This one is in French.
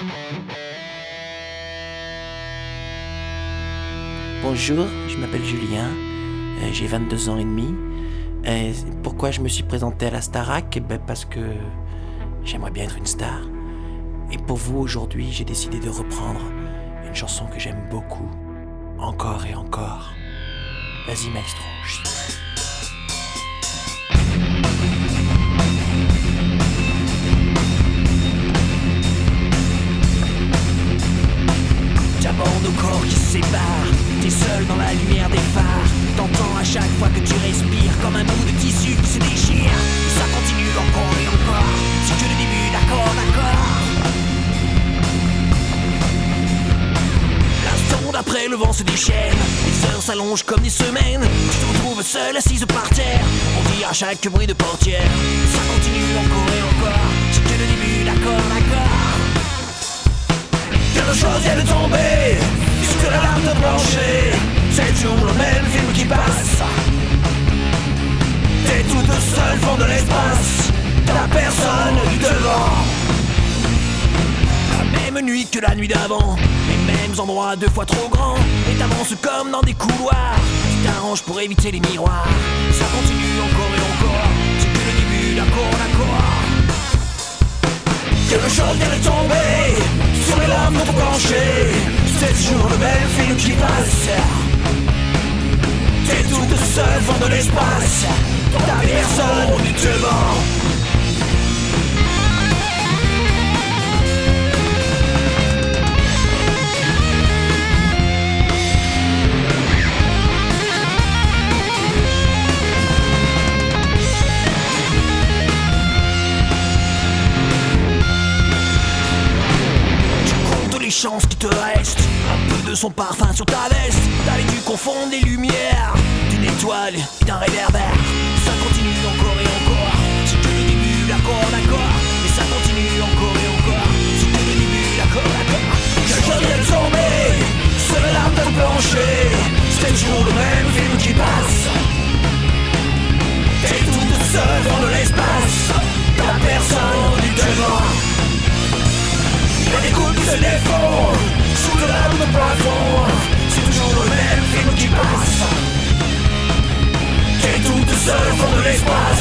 Bonjour, je m'appelle Julien, j'ai 22 ans et demi. Pourquoi je me suis présenté à la Starac? Parce que j'aimerais bien être une star. Et pour vous, aujourd'hui, j'ai décidé de reprendre une chanson que j'aime beaucoup. Encore et encore. Vas-y, maestro. J'aborde au corps qui se sépare. T'es seul dans la lumière des phares. T'entends à chaque fois que tu respires comme un bout de tissu qui se déchire. Ça continue encore et encore. C'est que le début, d'accord, d'accord. L'instant d'après, le vent se déchaîne. Les heures s'allongent comme des semaines. Tu te retrouves seul, assise par terre. On dit à chaque bruit de portière. Ça continue encore et encore. C'est que le début, d'accord, d'accord. Quelque chose vient de tomber sur la lame de plancher. C'est toujours le même film qui passe. T'es toute seule fond de l'espace. T'as personne du devant. La même nuit que la nuit d'avant. Les mêmes endroits 2 fois trop grands. Et t'avances comme dans des couloirs. Tu t'arranges pour éviter les miroirs. Ça continue encore et encore. C'est que le début, d'accord, d'accord. Quelque chose vient de tomber sur les lames de ton plancher. C'est toujours le même film qui passe. T'es toute seule fond de l'espace. T'as personne du devant. Chance qui te reste, un peu de son parfum sur ta veste. T'avais dû confondre les lumières d'une étoile et d'un réverbère. Ça continue encore et encore. C'est que le début, d'accord, d'accord. Et ça continue encore et encore. C'est que le début, d'accord, d'accord. Quelque chose vient de tomber sur les lames de plancher. C'est toujours le même film qui passe. T'es toute seule dans de l'espace. T'as personne du devant. Y'a des coups qui se défont sous le lame de plafond. C'est toujours le même film qui passe. T'es toute seule fond de l'espace.